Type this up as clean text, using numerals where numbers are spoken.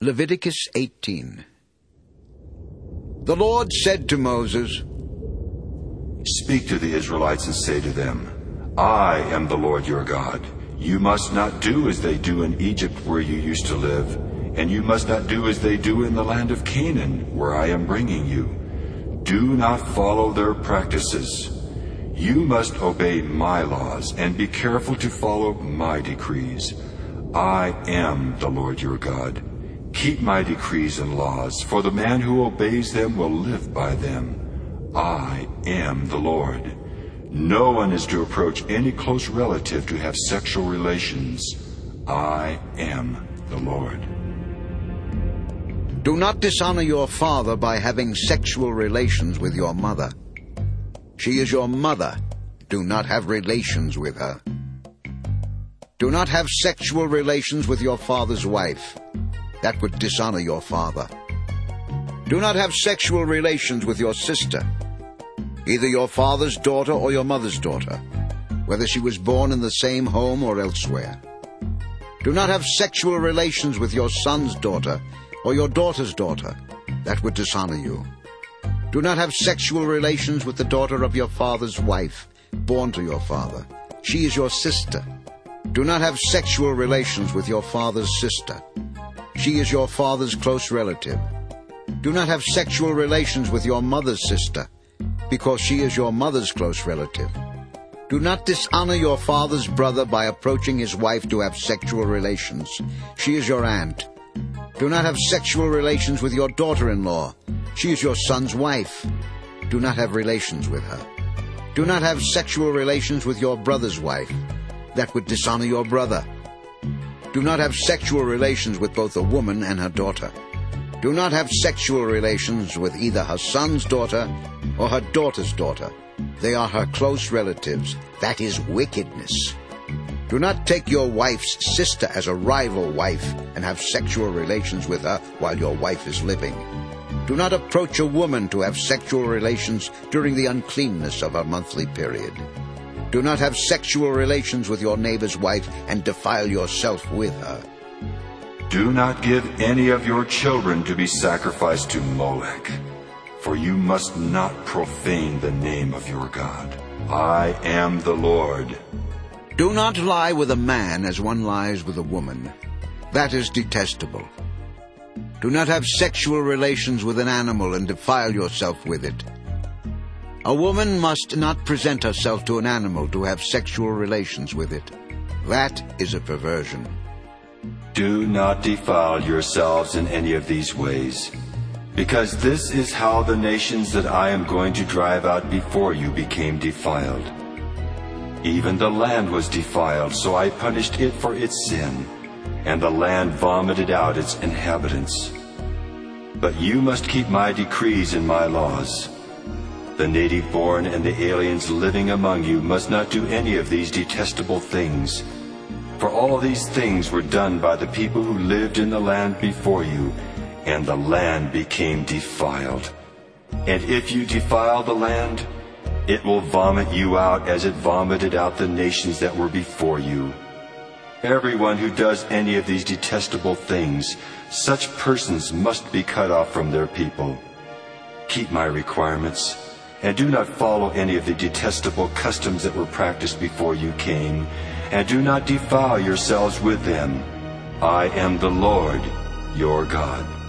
Leviticus 18. The Lord said to Moses, Speak to the Israelites and say to them, I am the Lord your God. You must not do as they do in Egypt where you used to live, and you must not do as they do in the land of Canaan where I am bringing you. Do not follow their practices. You must obey my laws and be careful to follow my decrees. I am the Lord your God. Keep my decrees and laws, for the man who obeys them will live by them. I am the Lord. No one is to approach any close relative to have sexual relations. I am the Lord. Do not dishonor your father by having sexual relations with your mother. She is your mother. Do not have relations with her. Do not have sexual relations with your father's wife. That would dishonor your father. Do not have sexual relations with your sister, either your father's daughter or your mother's daughter, whether she was born in the same home or elsewhere. Do not have sexual relations with your son's daughter or your daughter's daughter. That would dishonor you. Do not have sexual relations with the daughter of your father's wife, born to your father. She is your sister. Do not have sexual relations with your father's sister. She is your father's close relative. Do not have sexual relations with your mother's sister, because she is your mother's close relative. Do not dishonor your father's brother by approaching his wife to have sexual relations. She is your aunt. Do not have sexual relations with your daughter-in-law. She is your son's wife. Do not have relations with her. Do not have sexual relations with your brother's wife. That would dishonor your brother. Do not have sexual relations with both a woman and her daughter. Do not have sexual relations with either her son's daughter or her daughter's daughter. They are her close relatives. That is wickedness. Do not take your wife's sister as a rival wife and have sexual relations with her while your wife is living. Do not approach a woman to have sexual relations during the uncleanness of her monthly period. Do not have sexual relations with your neighbor's wife and defile yourself with her. Do not give any of your children to be sacrificed to Molech, for you must not profane the name of your God. I am the Lord. Do not lie with a man as one lies with a woman. That is detestable. Do not have sexual relations with an animal and defile yourself with it. A woman must not present herself to an animal to have sexual relations with it. That is a perversion. Do not defile yourselves in any of these ways, because this is how the nations that I am going to drive out before you became defiled. Even the land was defiled, so I punished it for its sin, and the land vomited out its inhabitants. But you must keep my decrees and my laws. The native-born and the aliens living among you must not do any of these detestable things, for all these things were done by the people who lived in the land before you, and the land became defiled. And if you defile the land, it will vomit you out as it vomited out the nations that were before you. Everyone who does any of these detestable things, such persons must be cut off from their people. Keep my requirements, and do not follow any of the detestable customs that were practiced before you came, and do not defile yourselves with them. I am the Lord, your God.